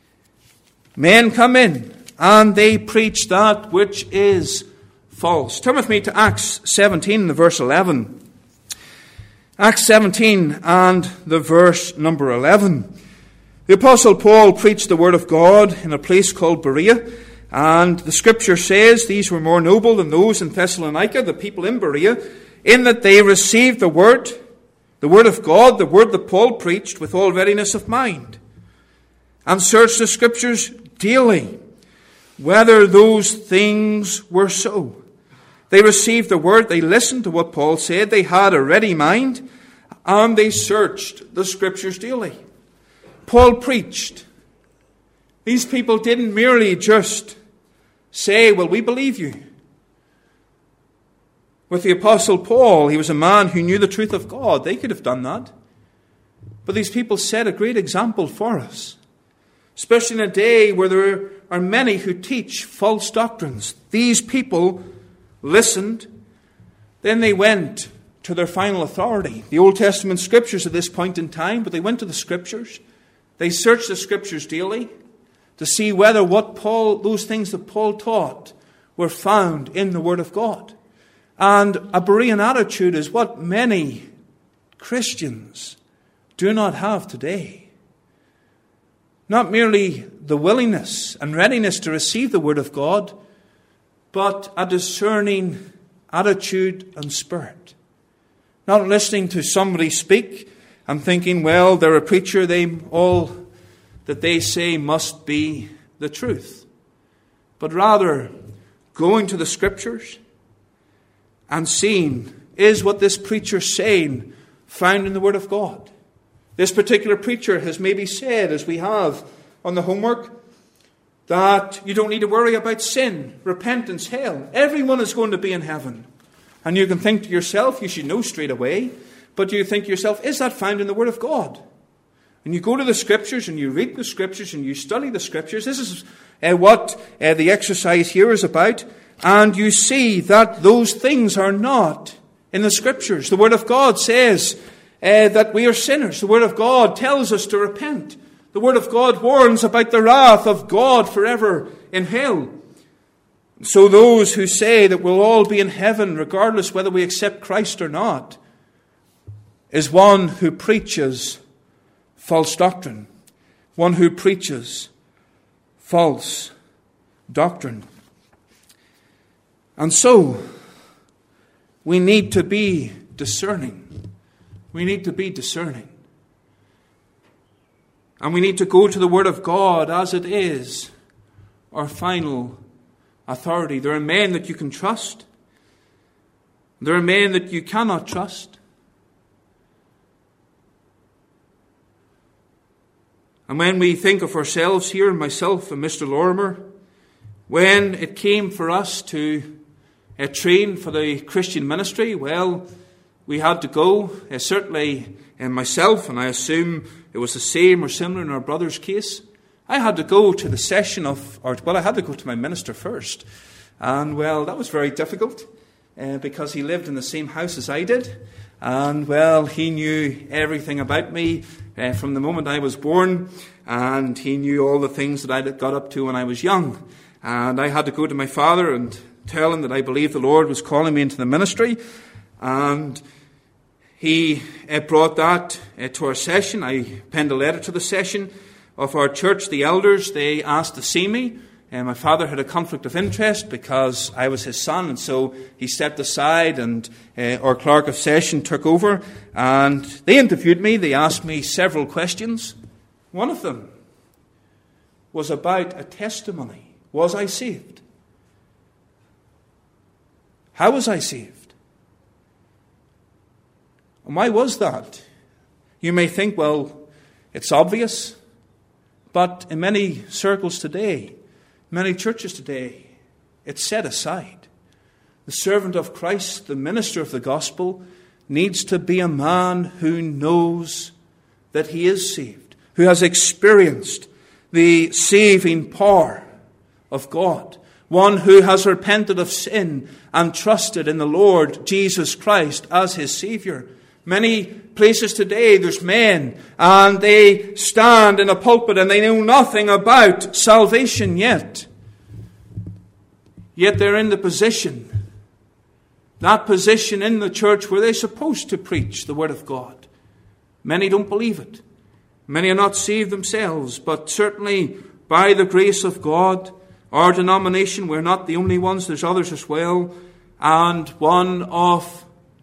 Men come in and they preach that which is false. Turn with me to Acts 17, the verse 11. Acts 17 and the verse number 11. The Apostle Paul preached the Word of God in a place called Berea. And the Scripture says these were more noble than those in Thessalonica, the people in Berea, in that they received the Word of God, the Word that Paul preached, with all readiness of mind, and searched the Scriptures daily whether those things were so. They received the word, they listened to what Paul said, they had a ready mind, and they searched the Scriptures daily. Paul preached. These people didn't merely just say, well, we believe you. With the Apostle Paul, he was a man who knew the truth of God. They could have done that. But these people set a great example for us, especially in a day where there are many who teach false doctrines. These people listened, then they went to their final authority, the Old Testament Scriptures at this point in time, but they went to the Scriptures. They searched the Scriptures daily to see whether those things that Paul taught were found in the Word of God. And a Berean attitude is what many Christians do not have today. Not merely the willingness and readiness to receive the Word of God, but a discerning attitude and spirit. Not listening to somebody speak and thinking, well, they're a preacher, all that they say must be the truth. But rather, going to the Scriptures and seeing, is what this preacher's saying found in the Word of God? This particular preacher has maybe said, as we have on the homework, that you don't need to worry about sin, repentance, hell. Everyone is going to be in heaven. And you can think to yourself, you should know straight away, but you think to yourself, is that found in the Word of God? And you go to the Scriptures and you read the Scriptures and you study the Scriptures. This is what the exercise here is about. And you see that those things are not in the Scriptures. The Word of God says that we are sinners. The Word of God tells us to repent. The Word of God warns about the wrath of God forever in hell. So those who say that we'll all be in heaven regardless whether we accept Christ or not is one who preaches false doctrine. One who preaches false doctrine. And so, we need to be discerning. We need to be discerning. And we need to go to the Word of God as it is our final authority. There are men that you can trust. There are men that you cannot trust. And when we think of ourselves here, myself and Mr. Lorimer, when it came for us to train for the Christian ministry, well, we had to go, certainly myself, and I assume it was the same or similar in our brother's case. I had to go to the session I had to go to my minister first. And, well, that was very difficult because he lived in the same house as I did. And, well, he knew everything about me from the moment I was born. And he knew all the things that I got up to when I was young. And I had to go to my father and tell him that I believed the Lord was calling me into the ministry. And he brought that to our session. I penned a letter to the session of our church. The elders, they asked to see me. And my father had a conflict of interest because I was his son. And so he stepped aside and our clerk of session took over. And they interviewed me. They asked me several questions. One of them was about a testimony. Was I saved? How was I saved? And why was that? You may think, well, it's obvious. But in many circles today, many churches today, it's set aside. The servant of Christ, the minister of the gospel, needs to be a man who knows that he is saved, who has experienced the saving power of God, one who has repented of sin and trusted in the Lord Jesus Christ as his Savior. Many places today, there's men, and they stand in a pulpit and they know nothing about salvation yet. Yet they're in the position, that position in the church where they're supposed to preach the Word of God. Many don't believe it. Many are not saved themselves, but certainly by the grace of God, our denomination, we're not the only ones, there's others as well, and one of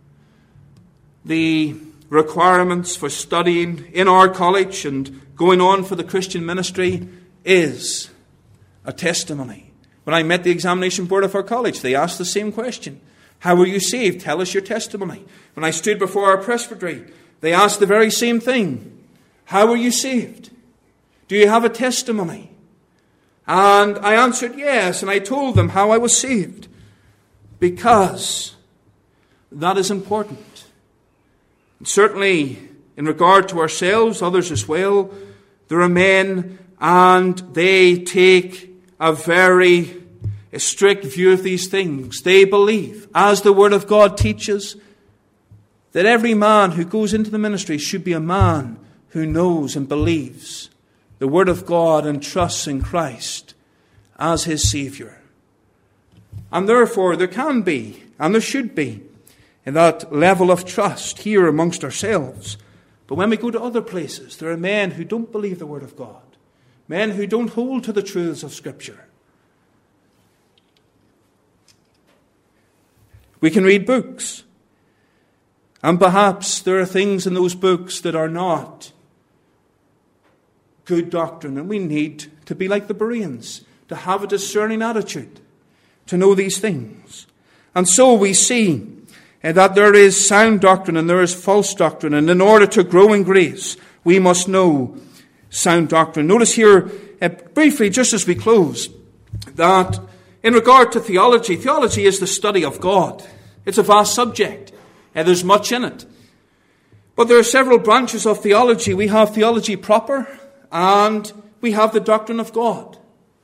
the requirements for studying in our college and going on for the Christian ministry is a testimony. When I met the examination board of our college, they asked the same question. How were you saved? Tell us your testimony. When I stood before our presbytery, they asked the very same thing. How were you saved? Do you have a testimony? And I answered yes, and I told them how I was saved. Because that is important. And certainly, in regard to ourselves, others as well, there are men and they take a very strict view of these things. They believe, as the Word of God teaches, that every man who goes into the ministry should be a man who knows and believes the Word of God and trusts in Christ as his Saviour. And therefore there can be, and there should be, in that level of trust here amongst ourselves. But when we go to other places, there are men who don't believe the Word of God, men who don't hold to the truths of Scripture. We can read books, and perhaps there are things in those books that are not good doctrine, and we need to be like the Bereans, to have a discerning attitude, to know these things. And so we see that there is sound doctrine and there is false doctrine, and in order to grow in grace, we must know sound doctrine. Notice here, briefly, just as we close, that in regard to theology, theology is the study of God. It's a vast subject. There's much in it. But there are several branches of theology. We have theology proper, and we have the doctrine of God.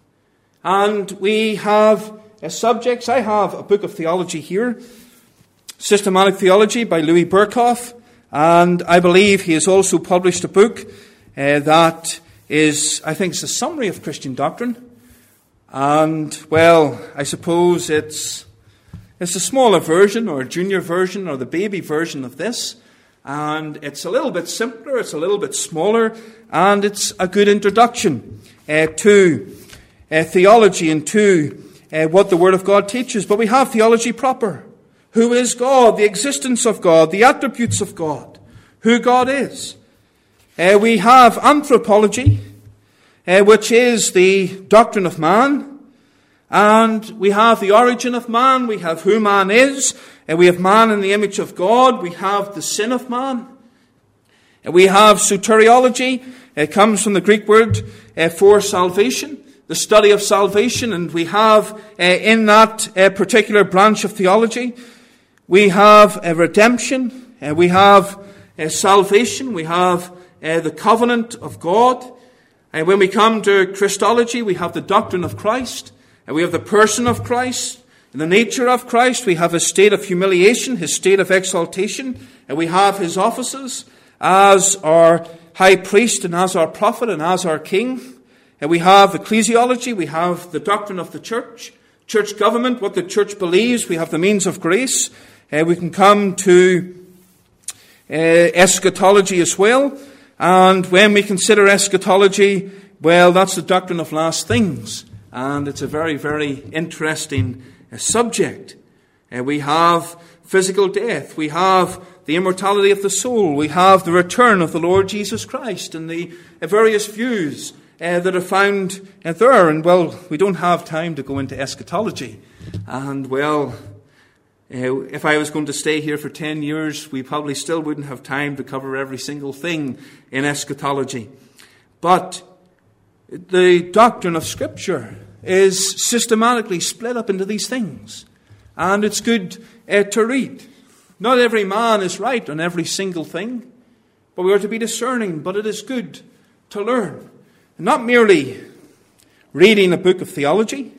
And we have subjects. I have a book of theology here, Systematic Theology by Louis Berkhoff, and I believe he has also published a book that is, I think it's a summary of Christian doctrine. And, well, I suppose it's a smaller version or a junior version or the baby version of this. And it's a little bit simpler, it's a little bit smaller, and it's a good introduction to theology and to what the Word of God teaches. But we have theology proper. Who is God? The existence of God, the attributes of God, who God is. We have anthropology, which is the doctrine of man. And we have the origin of man. We have who man is. We have man in the image of God. We have the sin of man. We have soteriology. It comes from the Greek word for salvation, the study of salvation. And we have in that particular branch of theology, we have redemption, we have salvation, we have the covenant of God. And when we come to Christology, we have the doctrine of Christ, and we have the person of Christ, and the nature of Christ. We have his state of humiliation, his state of exaltation, and we have his offices as our high priest and as our prophet and as our king. And we have ecclesiology, we have the doctrine of the church government, what the church believes. We have the means of grace. We can come to eschatology as well. And when we consider eschatology, well, that's the doctrine of last things. And it's a very, very interesting subject. We have physical death. We have the immortality of the soul. We have the return of the Lord Jesus Christ and the various views that are found there. And, well, we don't have time to go into eschatology. And, well, if I was going to stay here for 10 years, we probably still wouldn't have time to cover every single thing in eschatology. But the doctrine of Scripture is systematically split up into these things. And it's good to read. Not every man is right on every single thing, but we are to be discerning. But it is good to learn. And not merely reading a book of theology.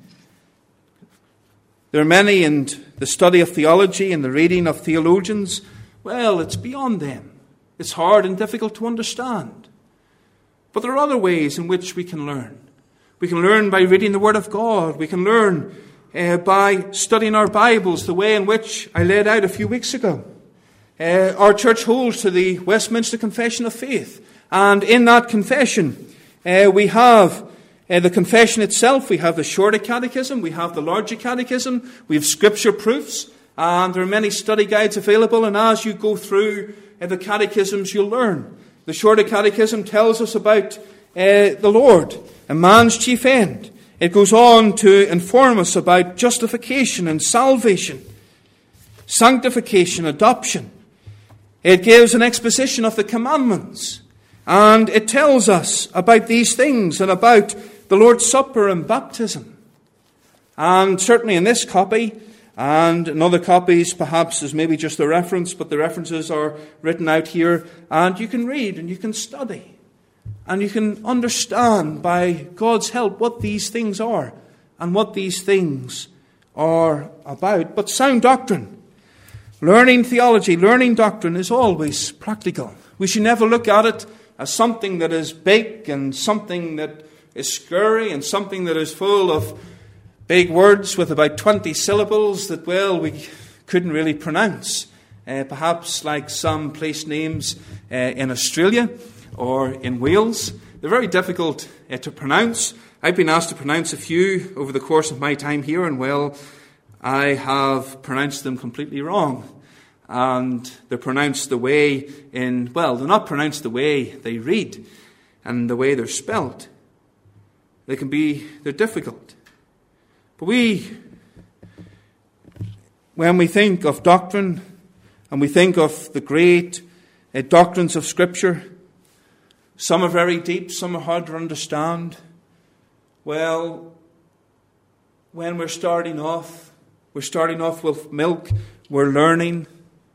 There are many in the study of theology and the reading of theologians. Well, it's beyond them. It's hard and difficult to understand. But there are other ways in which we can learn. We can learn by reading the Word of God. We can learn by studying our Bibles, the way in which I laid out a few weeks ago. Our church holds to the Westminster Confession of Faith. And in that confession, we have the confession itself. We have the Shorter Catechism. We have the Larger Catechism. We have Scripture proofs. And there are many study guides available. And as you go through the catechisms, you'll learn. The Shorter Catechism tells us about the Lord, a man's chief end. It goes on to inform us about justification and salvation, sanctification, adoption. It gives an exposition of the commandments, and it tells us about these things and about the Lord's Supper and baptism. And certainly in this copy, and in other copies perhaps there's maybe just a reference, but the references are written out here, and you can read and you can study, and you can understand by God's help what these things are and what these things are about. But sound doctrine, learning theology, learning doctrine is always practical. We should never look at it as something that is big and something that is scurry and something that is full of big words with about 20 syllables that, well, we couldn't really pronounce. Perhaps like some place names in Australia or in Wales. They're very difficult to pronounce. I've been asked to pronounce a few over the course of my time here, and, well, I have pronounced them completely wrong. And they're pronounced the way they're not pronounced the way they read and the way they're spelt. They're difficult. But when we think of doctrine and we think of the great doctrines of Scripture, some are very deep, some are hard to understand. Well, when we're starting off with milk, we're learning.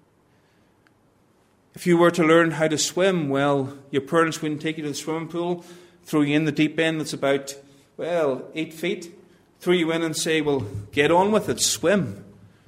If you were to learn how to swim, well, your parents wouldn't take you to the swimming pool, throw you in the deep end that's about, 8 feet, throw you in and say, well, get on with it, swim.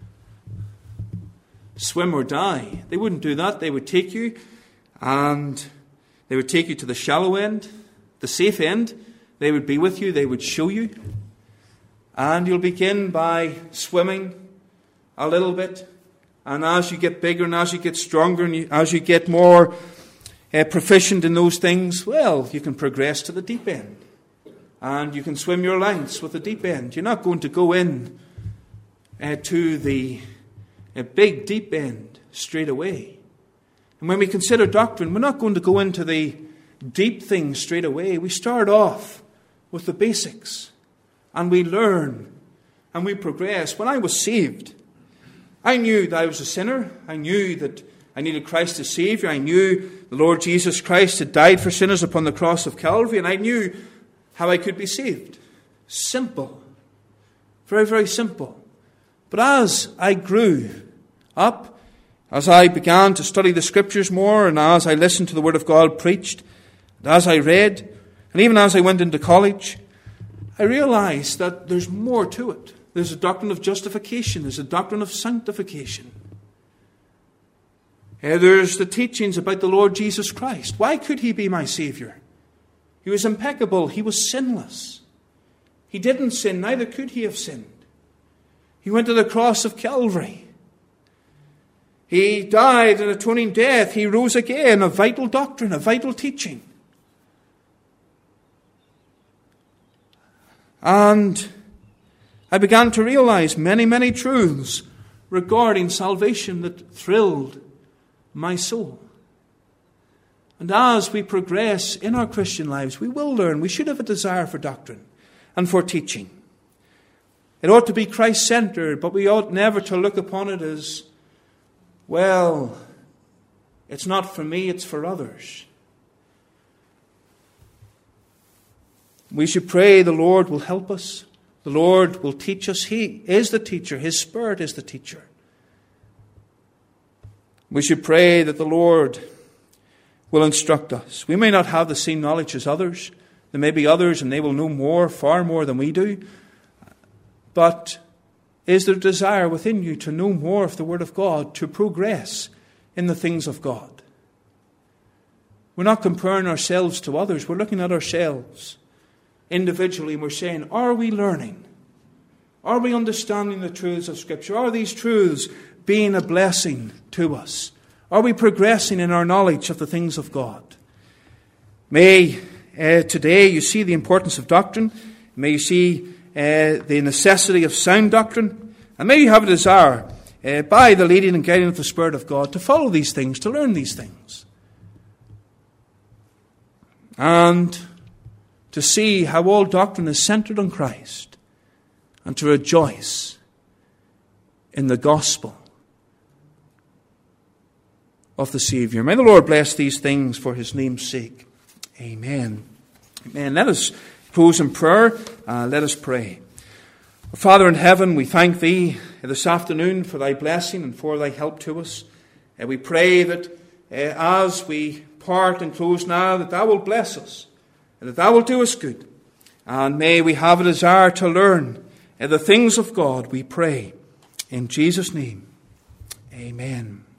Swim or die. They wouldn't do that. They would take you, and they would take you to the shallow end, the safe end. They would be with you. They would show you. And you'll begin by swimming a little bit. And as you get bigger and as you get stronger and as you get more proficient in those things, well, you can progress to the deep end. And you can swim your lengths with the deep end. You're not going to go in to the big deep end straight away. And when we consider doctrine, we're not going to go into the deep things straight away. We start off with the basics. And we learn. And we progress. When I was saved, I knew that I was a sinner. I knew that I needed Christ as Savior. I knew the Lord Jesus Christ had died for sinners upon the cross of Calvary. And I knew how I could be saved. Simple. Very, very simple. But as I grew up, as I began to study the Scriptures more, and as I listened to the Word of God preached, and as I read, and even as I went into college, I realized that there's more to it. There's a doctrine of justification. There's a doctrine of sanctification. There's the teachings about the Lord Jesus Christ. Why could He be my Savior? He was impeccable. He was sinless. He didn't sin. Neither could He have sinned. He went to the cross of Calvary. He died an atoning death. He rose again. A vital doctrine, a vital teaching. And I began to realize many, many truths regarding salvation that thrilled my soul. And as we progress in our Christian lives, we will learn. We should have a desire for doctrine and for teaching. It ought to be Christ-centered, but we ought never to look upon it as, well, it's not for me, it's for others. We should pray the Lord will help us. The Lord will teach us. He is the teacher. His Spirit is the teacher. We should pray that the Lord will instruct us. We may not have the same knowledge as others. There may be others and they will know more, far more than we do. But is there a desire within you to know more of the Word of God, to progress in the things of God? We're not comparing ourselves to others. We're looking at ourselves individually, and we're saying, are we learning? Are we understanding the truths of Scripture? Are these truths being a blessing to us? Are we progressing in our knowledge of the things of God? May today you see the importance of doctrine. May you see the necessity of sound doctrine. And may you have a desire, by the leading and guiding of the Spirit of God, to follow these things, to learn these things. And to see how all doctrine is centered on Christ, and to rejoice in the gospel of the Savior. May the Lord bless these things for his name's sake. Amen. Amen. Let us close in prayer. Let us pray. Father in heaven, we thank thee this afternoon for thy blessing and for thy help to us. We pray that as we part and close now, that thou wilt bless us, and that thou wilt do us good. And may we have a desire to learn the things of God, we pray. In Jesus' name, amen.